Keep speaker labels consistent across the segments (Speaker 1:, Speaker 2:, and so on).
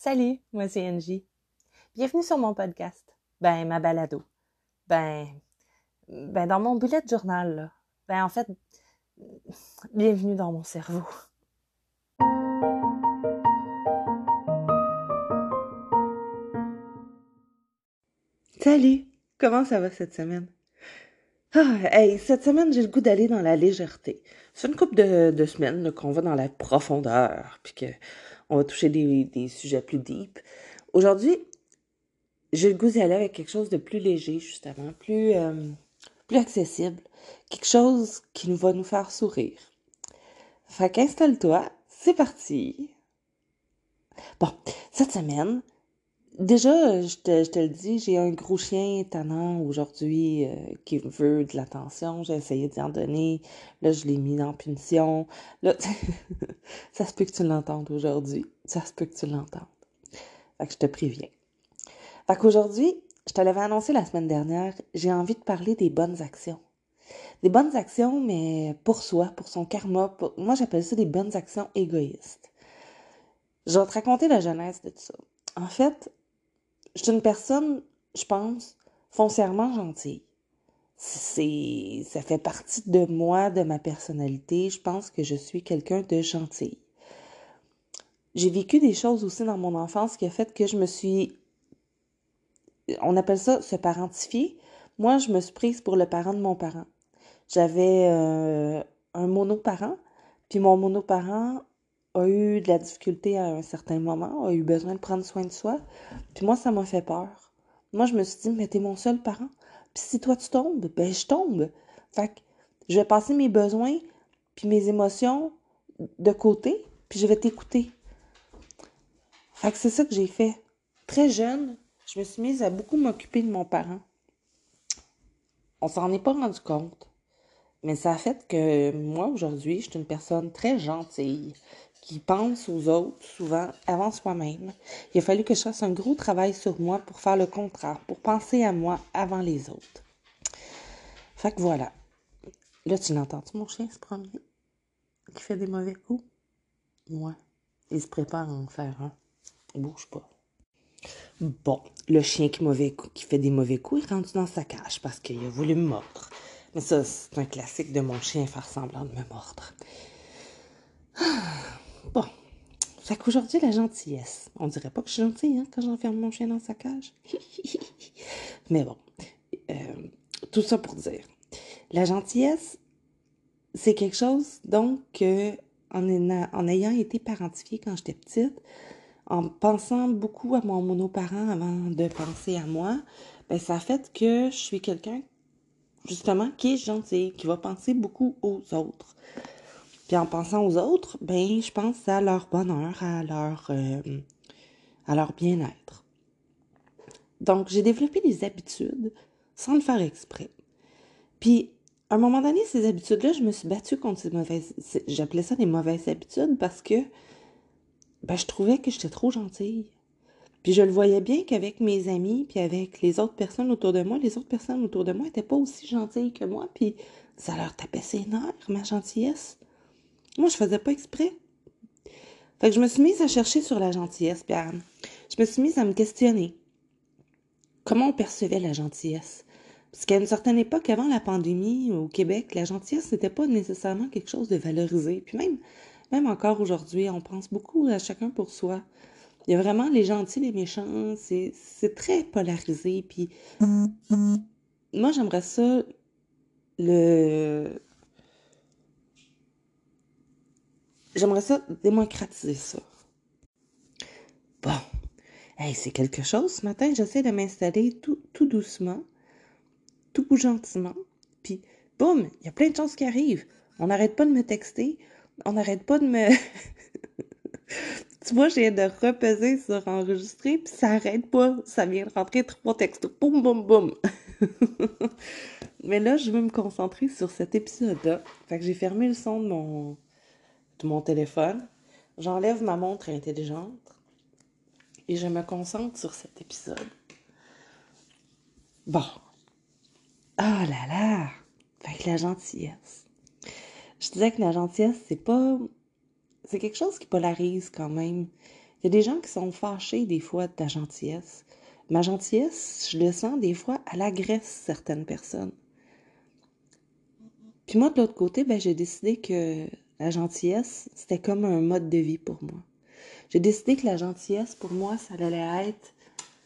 Speaker 1: Salut, moi c'est Angie. Bienvenue sur mon podcast. Ma balado. Ben, dans mon bullet journal, là. En fait, bienvenue dans mon cerveau. Salut, comment ça va cette semaine? Cette semaine, j'ai le goût d'aller dans la légèreté. C'est une couple de semaines là, qu'on va dans la profondeur, puis qu'on va toucher des sujets plus deep. Aujourd'hui, j'ai le goût d'y aller avec quelque chose de plus léger, justement, plus accessible. Quelque chose qui va nous faire sourire. Fait qu'installe-toi, c'est parti. Bon, cette semaine, déjà, je te le dis, j'ai un gros chien tannant aujourd'hui qui veut de l'attention. J'ai essayé d'y en donner. Là, je l'ai mis en punition. Là, ça se peut que tu l'entendes aujourd'hui. Ça se peut que tu l'entendes. Fait que je te préviens. Fait qu'aujourd'hui, je te l'avais annoncé la semaine dernière, j'ai envie de parler des bonnes actions. Des bonnes actions, mais pour soi, pour son karma. Moi, j'appelle ça des bonnes actions égoïstes. Je vais te raconter la genèse de tout ça. En fait, je suis une personne, je pense, foncièrement gentille. Ça fait partie de moi, de ma personnalité. Je pense que je suis quelqu'un de gentil. J'ai vécu des choses aussi dans mon enfance qui a fait que je me suis... On appelle ça se parentifier. Moi, je me suis prise pour le parent de mon parent. J'avais un monoparent, puis mon monoparent a eu de la difficulté à un certain moment, a eu besoin de prendre soin de soi, puis moi, ça m'a fait peur. Moi, je me suis dit, mais t'es mon seul parent, puis si toi tu tombes, ben je tombe. Fait que je vais passer mes besoins, puis mes émotions de côté, puis je vais t'écouter. Fait que c'est ça que j'ai fait. Très jeune, je me suis mise à beaucoup m'occuper de mon parent. On s'en est pas rendu compte. Mais ça a fait que moi, aujourd'hui, je suis une personne très gentille, qui pense aux autres souvent avant soi-même. Il a fallu que je fasse un gros travail sur moi pour faire le contraire, pour penser à moi avant les autres. Fait que voilà. Là, tu l'entends-tu, mon chien se promener? Qui fait des mauvais coups? Ouais. Il se prépare à en faire un. Bouge pas. Bon, le chien qui fait des mauvais coups est rendu dans sa cage parce qu'il a voulu me mordre. Mais ça, c'est un classique de mon chien faire semblant de me mordre. Bon, fait qu'aujourd'hui, la gentillesse. On dirait pas que je suis gentille quand j'enferme mon chien dans sa cage. Mais bon, euh, tout ça pour dire. La gentillesse, c'est quelque chose, donc, en ayant été parentifiée quand j'étais petite, en pensant beaucoup à mon monoparent avant de penser à moi, ben ça a fait que je suis quelqu'un, justement, qui est gentil, qui va penser beaucoup aux autres. Puis en pensant aux autres, ben je pense à leur bonheur, à leur bien-être. Donc, j'ai développé des habitudes sans le faire exprès. Puis, à un moment donné, ces habitudes-là, je me suis battue contre j'appelais ça des mauvaises habitudes parce que je trouvais que j'étais trop gentille. Puis je le voyais bien qu'avec mes amis, puis avec les autres personnes autour de moi, les autres personnes autour de moi n'étaient pas aussi gentilles que moi, puis ça leur tapait ses nerfs, ma gentillesse. Moi, je faisais pas exprès. Fait que je me suis mise à chercher sur la gentillesse, puis je me suis mise à me questionner. Comment on percevait la gentillesse? Parce qu'à une certaine époque, avant la pandémie, au Québec, la gentillesse, n'était pas nécessairement quelque chose de valorisé. Puis même encore aujourd'hui, on pense beaucoup à chacun pour soi. Il y a vraiment les gentils, les méchants, c'est très polarisé. Puis moi, le... J'aimerais ça démocratiser ça. Bon, c'est quelque chose. Ce matin, j'essaie de m'installer tout doucement, tout gentiment. Puis, boum, il y a plein de choses qui arrivent. On n'arrête pas de me texter. On n'arrête pas de me... Tu vois, je viens de repeser sur enregistrer, puis ça arrête pas. Ça vient de rentrer 3 textos. Boum, boum, boum. Mais là, je veux me concentrer sur cet épisode-là. Fait que j'ai fermé le son de mon téléphone. J'enlève ma montre intelligente et je me concentre sur cet épisode. Bon. Ah là là! Fait que la gentillesse. Je disais que la gentillesse, c'est quelque chose qui polarise quand même. Il y a des gens qui sont fâchés des fois de ta gentillesse. Ma gentillesse, je le sens des fois, elle agresse certaines personnes. Puis moi, de l'autre côté, j'ai décidé que la gentillesse, c'était comme un mode de vie pour moi. J'ai décidé que la gentillesse, pour moi, ça allait être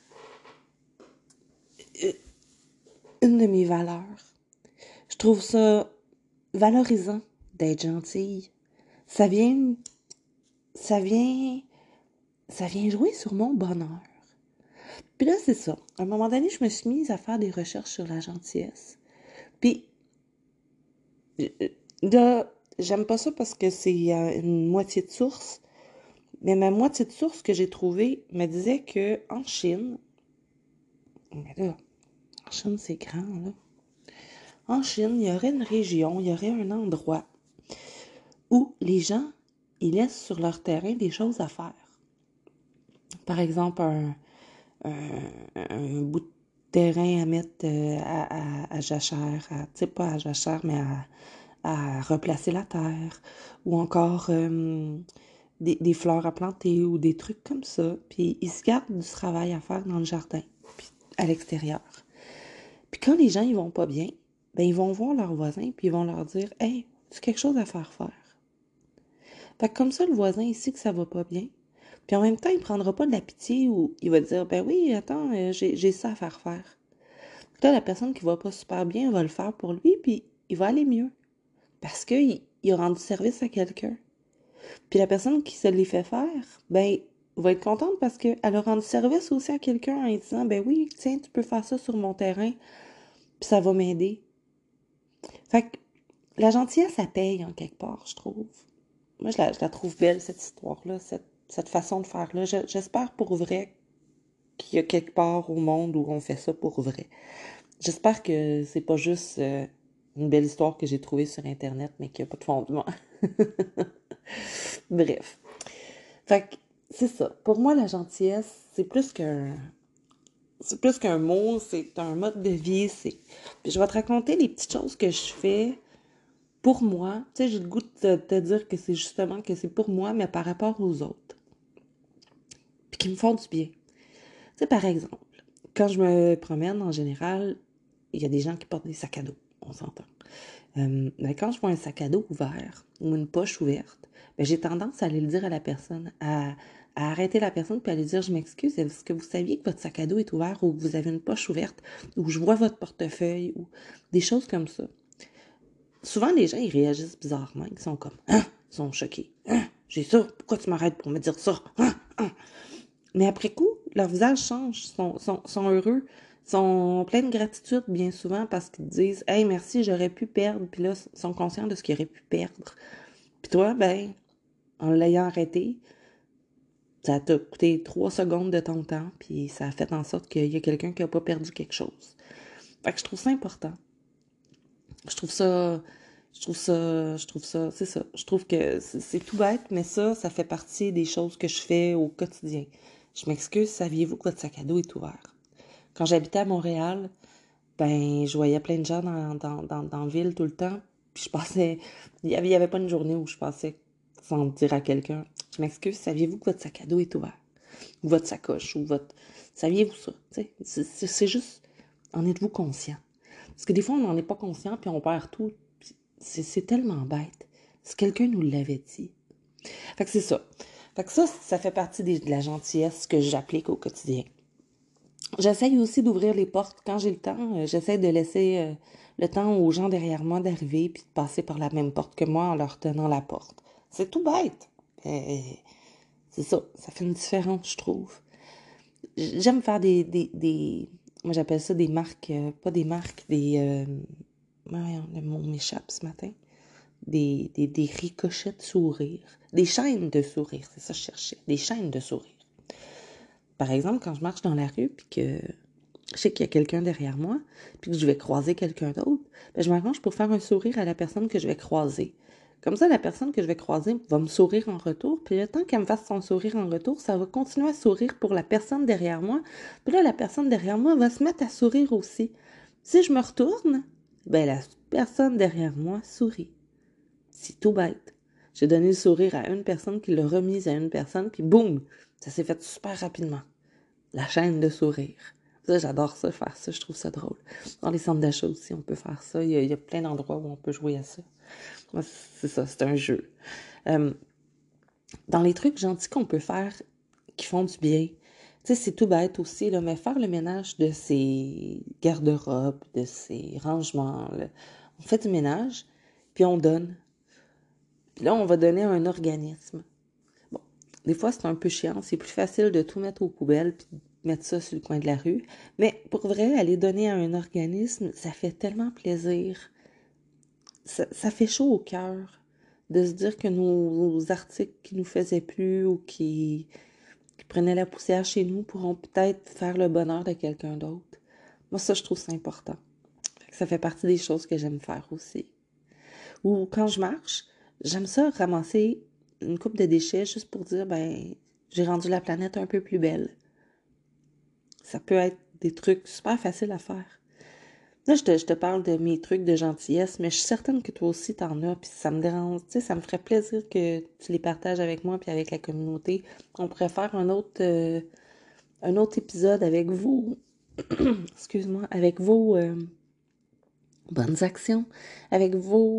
Speaker 1: une de mes valeurs. Je trouve ça valorisant d'être gentille. Ça vient, ça vient, ça vient jouer sur mon bonheur. Puis là, c'est ça. À un moment donné, je me suis mise à faire des recherches sur la gentillesse. Puis, là, j'aime pas ça parce que c'est une moitié de source. Mais ma moitié de source que j'ai trouvée me disait que en Chine, mais là, en Chine, c'est grand, là. En Chine, il y aurait une région, il y aurait un endroit où les gens, ils laissent sur leur terrain des choses à faire. Par exemple, un bout de terrain à mettre à jachère, tu sais, pas à jachère, mais à replacer la terre, ou encore des fleurs à planter, ou des trucs comme ça. Puis ils se gardent du travail à faire dans le jardin, puis à l'extérieur. Puis quand les gens, ils vont pas bien, ils vont voir leurs voisins, puis ils vont leur dire « Hey, c'est quelque chose à faire faire. » Fait que comme ça, le voisin, il sait que ça va pas bien. Puis en même temps, il prendra pas de la pitié ou il va dire « Ben oui, attends, j'ai ça à faire faire. » Là, la personne qui va pas super bien va le faire pour lui, puis il va aller mieux. Parce qu'il a rendu service à quelqu'un. Puis la personne qui se les fait faire, va être contente parce qu'elle a rendu service aussi à quelqu'un en lui disant « Ben oui, tiens, tu peux faire ça sur mon terrain, puis ça va m'aider. » Fait que la gentillesse, ça paye en quelque part, je trouve. Moi, je la trouve belle, cette histoire-là, cette façon de faire-là. J'espère pour vrai qu'il y a quelque part au monde où on fait ça pour vrai. J'espère que c'est pas juste une belle histoire que j'ai trouvée sur Internet, mais qu'il n'y a pas de fondement. Bref. Fait que, c'est ça. Pour moi, la gentillesse, c'est plus qu'un mot, c'est un mode de vie. Puis je vais te raconter les petites choses que je fais pour moi. Tu sais, j'ai le goût de te dire que c'est justement que c'est pour moi, mais par rapport aux autres. Puis qui me font du bien. Tu sais, par exemple, quand je me promène, en général, il y a des gens qui portent des sacs à dos, on s'entend. Mais quand je vois un sac à dos ouvert ou une poche ouverte, j'ai tendance à aller le dire à la personne, à arrêter la personne puis à lui dire je m'excuse, est-ce que vous saviez que votre sac à dos est ouvert ou que vous avez une poche ouverte ou je vois votre portefeuille ou des choses comme ça. Souvent, les gens, ils réagissent bizarrement. Ils sont comme, hein? Ils sont choqués. Hein? J'ai ça? Pourquoi tu m'arrêtes pour me dire ça? Hein? Hein? Mais après coup, leur visage change, sont heureux, sont pleins de gratitude bien souvent parce qu'ils disent « Hey, merci, j'aurais pu perdre. » Puis là, ils sont conscients de ce qu'ils auraient pu perdre. Puis toi, en l'ayant arrêté, ça t'a coûté 3 secondes de ton temps, puis ça a fait en sorte qu'il y a quelqu'un qui n'a pas perdu quelque chose. Fait que je trouve ça important. Je trouve ça, c'est ça. Je trouve que c'est tout bête, mais ça fait partie des choses que je fais au quotidien. Je m'excuse, saviez-vous que votre sac à dos est ouvert? Quand j'habitais à Montréal, je voyais plein de gens dans la ville tout le temps, puis il y avait pas une journée où je passais sans dire à quelqu'un, je m'excuse, saviez-vous que votre sac à dos est ouvert? Ou votre sacoche, saviez-vous ça? C'est juste, en êtes-vous conscient? Parce que des fois, on n'en est pas conscient, puis on perd tout. C'est tellement bête. Si quelqu'un nous l'avait dit. Fait que c'est ça. Fait que ça fait partie de la gentillesse que j'applique au quotidien. J'essaye aussi d'ouvrir les portes quand j'ai le temps. J'essaie de laisser le temps aux gens derrière moi d'arriver puis de passer par la même porte que moi en leur tenant la porte. C'est tout bête. C'est ça. Ça fait une différence, je trouve. J'aime faire moi, j'appelle ça des marques, pas des marques, le mot m'échappe ce matin. Des ricochets de sourire. Des chaînes de sourire, c'est ça que je cherchais. Des chaînes de sourire. Par exemple, quand je marche dans la rue, puis que je sais qu'il y a quelqu'un derrière moi, puis que je vais croiser quelqu'un d'autre, je m'arrange pour faire un sourire à la personne que je vais croiser. Comme ça, la personne que je vais croiser va me sourire en retour, puis le temps qu'elle me fasse son sourire en retour, ça va continuer à sourire pour la personne derrière moi. Puis là, la personne derrière moi va se mettre à sourire aussi. Si je me retourne, la personne derrière moi sourit. C'est tout bête. J'ai donné le sourire à une personne qui l'a remise à une personne, puis boum! Ça s'est fait super rapidement. La chaîne de sourire. Ça, j'adore ça, faire ça, je trouve ça drôle. Dans les centres d'achat aussi, on peut faire ça. Il y a plein d'endroits où on peut jouer à ça. Moi, c'est ça, c'est un jeu. Euh, dans les trucs gentils qu'on peut faire qui font du bien, tu sais, c'est tout bête aussi, là, mais faire le ménage de ses garde-robes, de ses rangements, là. On fait du ménage, puis on donne. Puis là, on va donner à un organisme. Bon, des fois, c'est un peu chiant. C'est plus facile de tout mettre aux poubelles puis de mettre ça sur le coin de la rue. Mais pour vrai, aller donner à un organisme, ça fait tellement plaisir. Ça fait chaud au cœur de se dire que nos articles qui nous faisaient plus ou qui prenaient la poussière chez nous pourront peut-être faire le bonheur de quelqu'un d'autre. Moi, ça, je trouve ça important. Ça fait partie des choses que j'aime faire aussi. Ou quand je marche, j'aime ça ramasser une coupe de déchets juste pour dire, ben, j'ai rendu la planète un peu plus belle. Ça peut être des trucs super faciles à faire. Là, je te parle de mes trucs de gentillesse, mais je suis certaine que toi aussi t'en as, puis ça me dérange, tu sais, ça me ferait plaisir que tu les partages avec moi puis avec la communauté. On pourrait faire un autre épisode avec vous, excuse-moi, avec vos bonnes actions, avec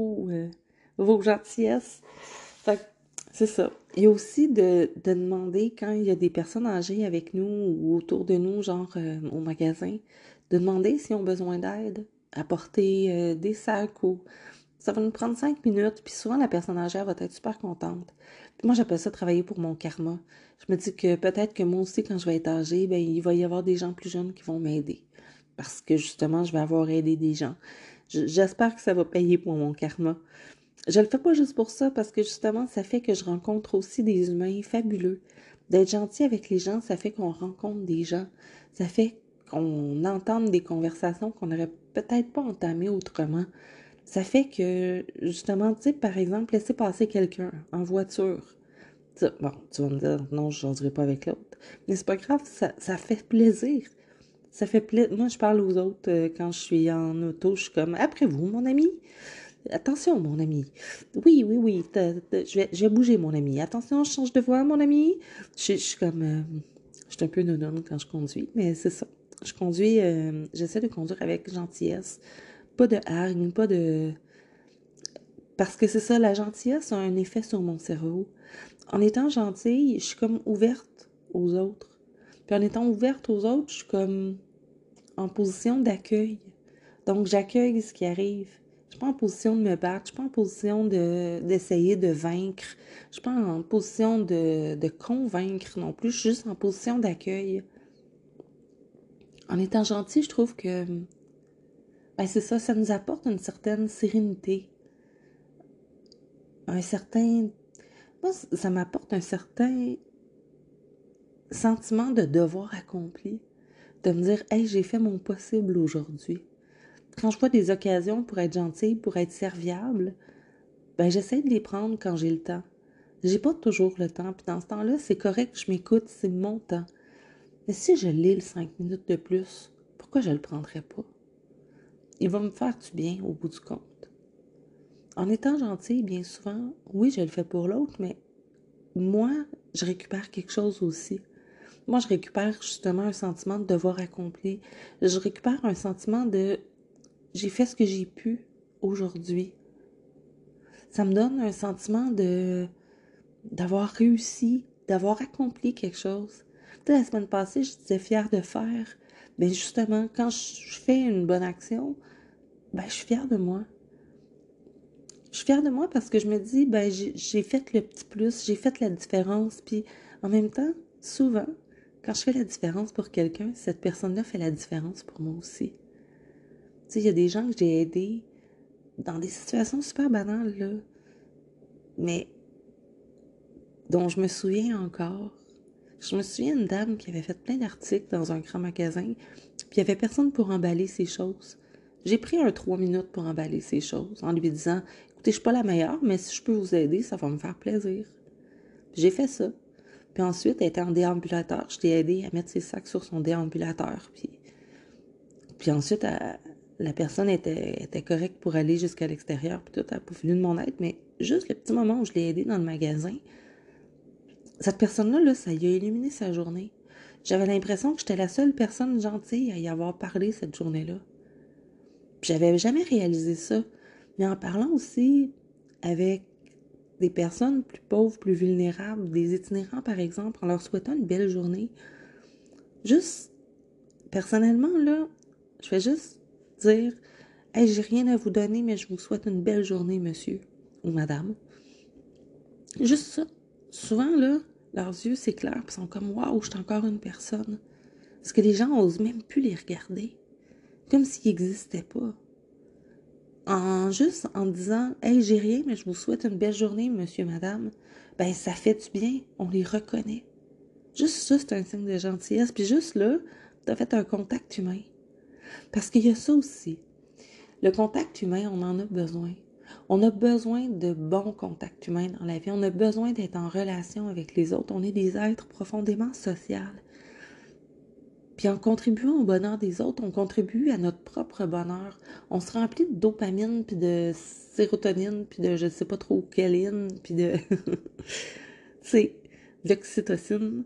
Speaker 1: vos gentillesses. Fait que c'est ça. Il y a aussi de demander quand il y a des personnes âgées avec nous ou autour de nous, genre au magasin, de demander s'ils ont besoin d'aide, apporter des sacs ou... Ça va nous prendre 5 minutes, puis souvent la personne âgée elle va être super contente. Puis moi, j'appelle ça travailler pour mon karma. Je me dis que peut-être que moi aussi, quand je vais être âgée, ben, il va y avoir des gens plus jeunes qui vont m'aider. Parce que justement, je vais avoir aidé des gens. J'espère que ça va payer pour mon karma. Je le fais pas juste pour ça, parce que justement, ça fait que je rencontre aussi des humains fabuleux. D'être gentil avec les gens, ça fait qu'on rencontre des gens. Ça fait qu'on entende des conversations qu'on n'aurait peut-être pas entamées autrement. Ça fait que, justement, tu sais, par exemple, laisser passer quelqu'un en voiture. Bon, tu vas me dire, non, je n'en dirai pas avec l'autre. Mais c'est pas grave, ça fait plaisir. Ça fait plaisir. Moi, je parle aux autres quand je suis en auto. Je suis comme, après vous, mon ami. Attention, mon ami. Oui, oui, oui. Je vais bouger, mon ami. Attention, je change de voie, mon ami. Je suis comme... je suis un peu nounoune quand je conduis, mais c'est ça. Je conduis... j'essaie de conduire avec gentillesse. Pas de hargne, pas de... Parce que c'est ça, la gentillesse a un effet sur mon cerveau. En étant gentille, je suis comme ouverte aux autres. Puis en étant ouverte aux autres, je suis comme en position d'accueil. Donc, j'accueille ce qui arrive. Je suis pas en position de me battre. Je suis pas en position d'essayer de vaincre. Je suis pas en position de convaincre non plus. Je suis juste en position d'accueil. En étant gentil, je trouve que ben c'est ça, ça nous apporte une certaine sérénité. Un certain... Moi, ça m'apporte un certain sentiment de devoir accompli. De me dire, hey, j'ai fait mon possible aujourd'hui. Quand je vois des occasions pour être gentille, pour être serviable, ben j'essaie de les prendre quand j'ai le temps. J'ai pas toujours le temps, puis dans ce temps-là, c'est correct, je m'écoute, c'est mon temps. Mais si je l'ai le 5 minutes de plus, pourquoi je le prendrais pas? Il va me faire du bien au bout du compte. En étant gentille, bien souvent, oui, je le fais pour l'autre, mais moi, je récupère quelque chose aussi. Moi, je récupère justement un sentiment de devoir accompli. Je récupère un sentiment de j'ai fait ce que j'ai pu aujourd'hui. Ça me donne un sentiment de d'avoir réussi, d'avoir accompli quelque chose. Tu sais, la semaine passée, je disais fière de faire. Mais justement, quand je fais une bonne action, ben je suis fière de moi. Je suis fière de moi parce que je me dis, ben j'ai fait le petit plus, j'ai fait la différence. Puis en même temps, souvent, quand je fais la différence pour quelqu'un, cette personne-là fait la différence pour moi aussi. Tu sais, il y a des gens que j'ai aidés dans des situations super banales, là, mais dont je me souviens encore. Je me souviens d'une dame qui avait fait plein d'articles dans un grand magasin, puis il n'y avait personne pour emballer ses choses. J'ai pris un 3 minutes pour emballer ses choses, en lui disant, écoutez, je suis pas la meilleure, mais si je peux vous aider, ça va me faire plaisir. Puis j'ai fait ça. Puis ensuite, elle était en déambulateur. Je l'ai aidé à mettre ses sacs sur son déambulateur. Puis ensuite, la personne était correcte pour aller jusqu'à l'extérieur. Puis tout, elle n'a pas voulu de mon aide, mais juste le petit moment où je l'ai aidé dans le magasin, Cette personne-là, là, ça y a illuminé sa journée. J'avais l'impression que j'étais la seule personne gentille à y avoir parlé cette journée-là. Puis j'avais jamais réalisé ça. Mais en parlant aussi avec des personnes plus pauvres, plus vulnérables, des itinérants par exemple, en leur souhaitant une belle journée, juste, personnellement, là, je vais juste dire, hey, j'ai rien à vous donner, mais je vous souhaite une belle journée, monsieur ou madame. Juste ça. Souvent, là, leurs yeux s'éclairent et sont comme, waouh, je suis encore une personne. Parce que les gens osent même plus les regarder. Comme s'ils n'existaient pas. Juste en disant, hey, j'ai rien, mais je vous souhaite une belle journée, monsieur, madame, ben, ça fait du bien. On les reconnaît. Juste ça, c'est un signe de gentillesse. Puis juste là, t'as fait un contact humain. Parce qu'il y a ça aussi. Le contact humain, on en a besoin. On a besoin de bons contacts humains dans la vie. On a besoin d'être en relation avec les autres. On est des êtres profondément sociaux. Puis en contribuant au bonheur des autres, on contribue à notre propre bonheur. On se remplit de dopamine, puis de sérotonine, puis de je sais pas trop quelle, puis de... c'est l'oxytocine.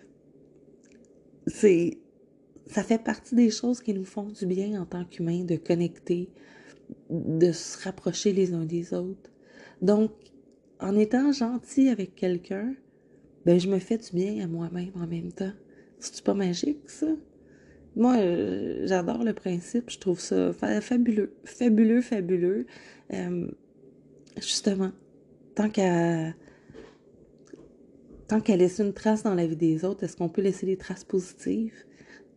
Speaker 1: C'est... Ça fait partie des choses qui nous font du bien en tant qu'humains, de connecter, de se rapprocher les uns des autres. Donc, en étant gentil avec quelqu'un, ben je me fais du bien à moi-même en même temps. C'est pas magique, ça? Moi, j'adore le principe, je trouve ça fabuleux, fabuleux, fabuleux. Euh, justement, tant qu'à tant qu'à laisser une trace dans la vie des autres, est-ce qu'on peut laisser des traces positives?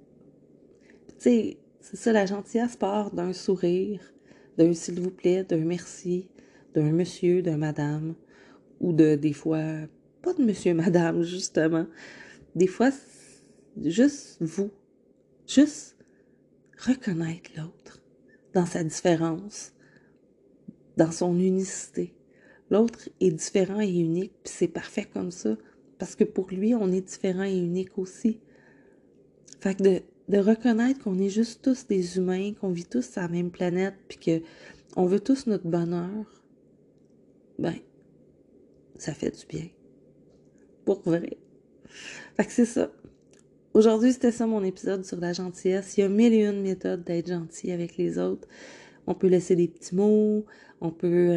Speaker 1: Tu sais, c'est ça, la gentillesse part d'un sourire, d'un s'il vous plaît, d'un merci, d'un monsieur, d'un madame, ou de, des fois, pas de monsieur, madame, justement. Des fois, juste vous, juste reconnaître l'autre dans sa différence, dans son unicité. L'autre est différent et unique, puis c'est parfait comme ça, parce que pour lui, on est différent et unique aussi. Fait que de reconnaître qu'on est juste tous des humains, qu'on vit tous sur la même planète, puis que on veut tous notre bonheur, ben, ça fait du bien. Pour vrai. Fait que c'est ça. Aujourd'hui, c'était ça mon épisode sur la gentillesse. Il y a mille et une méthodes d'être gentil avec les autres. On peut laisser des petits mots, on peut...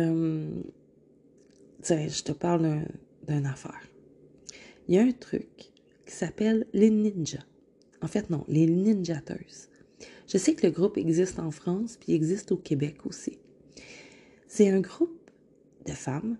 Speaker 1: tiens, je te parle d'une affaire. Il y a un truc qui s'appelle les ninjas. En fait, non, les ninjateuses. Je sais que le groupe existe en France, puis il existe au Québec aussi. C'est un groupe de femmes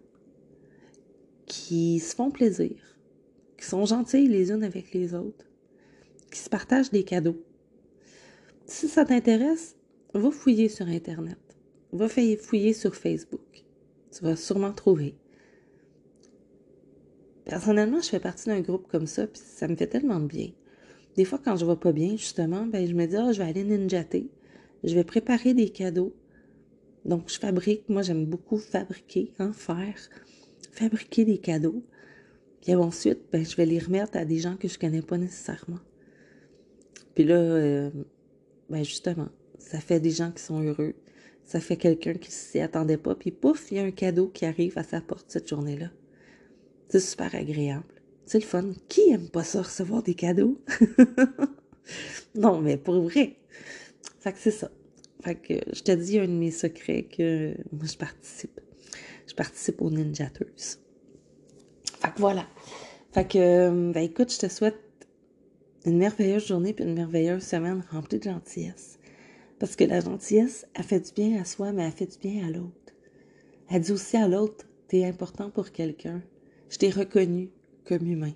Speaker 1: qui se font plaisir, qui sont gentilles les unes avec les autres, qui se partagent des cadeaux. Si ça t'intéresse, va fouiller sur Internet. Va fouiller sur Facebook. Tu vas sûrement trouver. Personnellement, je fais partie d'un groupe comme ça, puis ça me fait tellement de bien. Des fois, quand je vais pas bien, justement, ben je me dis, je vais aller ninjater. Je vais préparer des cadeaux. Donc, je fabrique. Moi, j'aime beaucoup fabriquer, faire. Fabriquer des cadeaux. Puis ensuite, ben, je vais les remettre à des gens que je connais pas nécessairement. Puis là, ben justement, ça fait des gens qui sont heureux. Ça fait quelqu'un qui s'y attendait pas. Puis pouf, il y a un cadeau qui arrive à sa porte cette journée-là. C'est super agréable. C'est le fun. Qui aime pas ça, recevoir des cadeaux? Non, mais pour vrai. Fait que c'est ça. Fait que je te dis un de mes secrets que moi je participe. Je participe aux Ninjateuses. Fait que voilà. Fait que, ben écoute, je te souhaite une merveilleuse journée puis une merveilleuse semaine remplie de gentillesse. Parce que la gentillesse, elle fait du bien à soi, mais elle fait du bien à l'autre. Elle dit aussi à l'autre, t'es important pour quelqu'un. Je t'ai reconnu comme humain.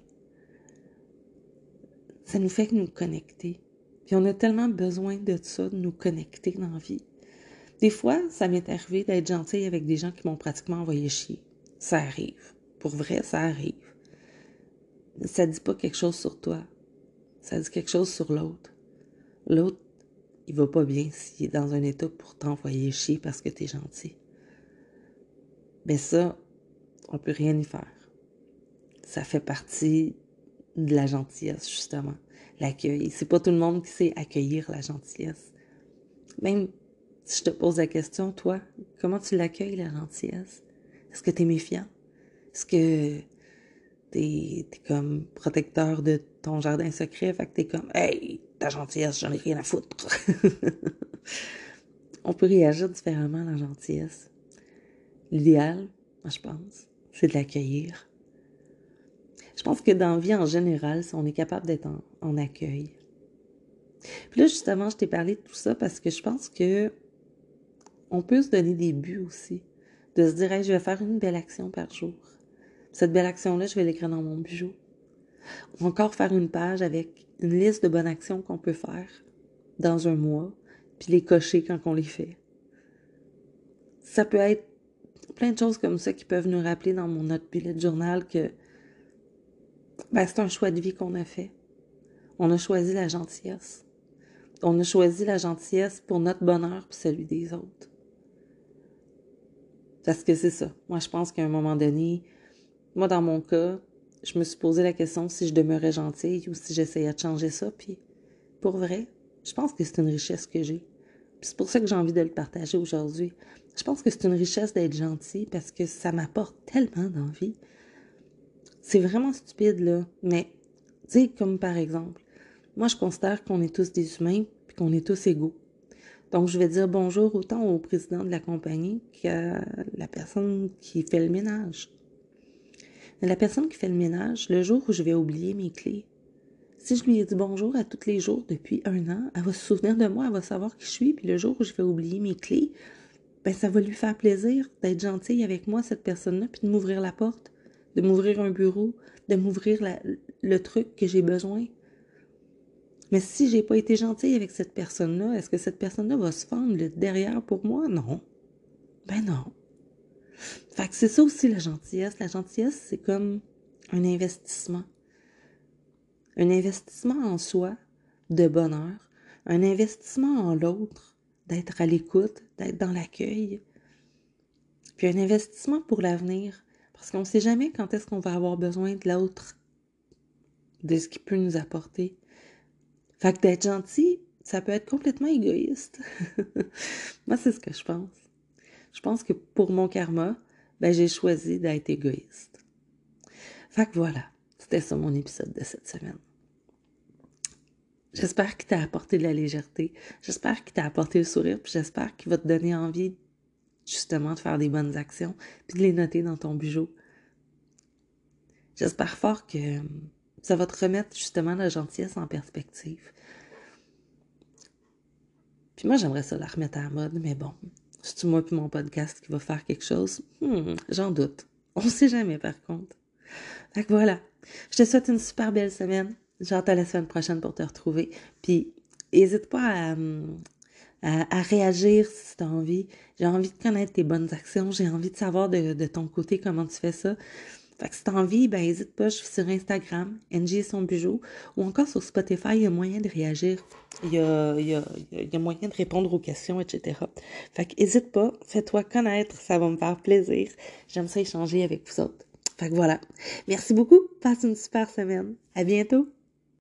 Speaker 1: Ça nous fait nous connecter. Puis on a tellement besoin de ça, de nous connecter dans la vie. Des fois, ça m'est arrivé d'être gentille avec des gens qui m'ont pratiquement envoyé chier. Ça arrive. Pour vrai, ça arrive. Ça dit pas quelque chose sur toi. Ça dit quelque chose sur l'autre. L'autre, il va pas bien s'il est dans un état pour t'envoyer chier parce que t'es gentil. Ben ça, on peut rien y faire. Ça fait partie de la gentillesse, justement. L'accueil. C'est pas tout le monde qui sait accueillir la gentillesse. Même si je te pose la question, toi, comment tu l'accueilles, la gentillesse? Est-ce que t'es méfiant? Est-ce que t'es comme protecteur de ton jardin secret, fait que t'es comme « Hey, ta gentillesse, j'en ai rien à foutre! » On peut réagir différemment à la gentillesse. L'idéal, moi je pense, c'est de l'accueillir. Je pense que dans la vie en général, si on est capable d'être en accueil. Puis là, justement, je t'ai parlé de tout ça parce que je pense que on peut se donner des buts aussi. De se dire, hey, je vais faire une belle action par jour. Cette belle action-là, je vais l'écrire dans mon bijou. Ou encore faire une page avec une liste de bonnes actions qu'on peut faire dans un mois, puis les cocher quand on les fait. Ça peut être plein de choses comme ça qui peuvent nous rappeler dans notre bullet journal que c'est un choix de vie qu'on a fait. On a choisi la gentillesse. On a choisi la gentillesse pour notre bonheur puis celui des autres. Parce que c'est ça. Moi, je pense qu'à un moment donné, moi, dans mon cas, je me suis posé la question si je demeurais gentille ou si j'essayais de changer ça. Puis, pour vrai, je pense que c'est une richesse que j'ai. Puis c'est pour ça que j'ai envie de le partager aujourd'hui. Je pense que c'est une richesse d'être gentil parce que ça m'apporte tellement d'envie. C'est vraiment stupide, là. Mais, tu sais, comme par exemple, moi, je considère qu'on est tous des humains puis qu'on est tous égaux. Donc, je vais dire bonjour autant au président de la compagnie qu'à la personne qui fait le ménage. Mais la personne qui fait le ménage, le jour où je vais oublier mes clés, si je lui ai dit bonjour à tous les jours depuis 1 an, elle va se souvenir de moi, elle va savoir qui je suis, puis le jour où je vais oublier mes clés, ça va lui faire plaisir d'être gentille avec moi, cette personne-là, puis de m'ouvrir la porte, de m'ouvrir un bureau, de m'ouvrir le truc que j'ai besoin. Mais si j'ai pas été gentille avec cette personne-là, est-ce que cette personne-là va se fendre le derrière pour moi? Non. Ben non. Fait que c'est ça aussi la gentillesse. La gentillesse, c'est comme un investissement. Un investissement en soi, de bonheur. Un investissement en l'autre, d'être à l'écoute, d'être dans l'accueil. Puis un investissement pour l'avenir. Parce qu'on ne sait jamais quand est-ce qu'on va avoir besoin de l'autre, de ce qu'il peut nous apporter. Fait que d'être gentil, ça peut être complètement égoïste. Moi, c'est ce que je pense. Je pense que pour mon karma, j'ai choisi d'être égoïste. Fait que voilà, c'était ça mon épisode de cette semaine. J'espère qu'il t'a apporté de la légèreté. J'espère qu'il t'a apporté le sourire. Puis j'espère qu'il va te donner envie, justement, de faire des bonnes actions. Puis de les noter dans ton bijou. J'espère fort que ça va te remettre, justement, la gentillesse en perspective. Puis moi, j'aimerais ça la remettre à la mode. Mais bon, c'est-tu moi puis mon podcast qui va faire quelque chose? J'en doute. On sait jamais, par contre. Fait que voilà. Je te souhaite une super belle semaine. J'ai hâte à la semaine prochaine pour te retrouver. Puis, n'hésite pas à réagir si tu as envie. J'ai envie de connaître tes bonnes actions. J'ai envie de savoir de ton côté comment tu fais ça. Fait que si tu as envie, n'hésite pas. Je suis sur Instagram, NG et son bijou. Ou encore sur Spotify, il y a moyen de réagir. Il y a moyen de répondre aux questions, etc. Fait que n'hésite pas. Fais-toi connaître. Ça va me faire plaisir. J'aime ça échanger avec vous autres. Fait que voilà. Merci beaucoup. Passe une super semaine. À bientôt.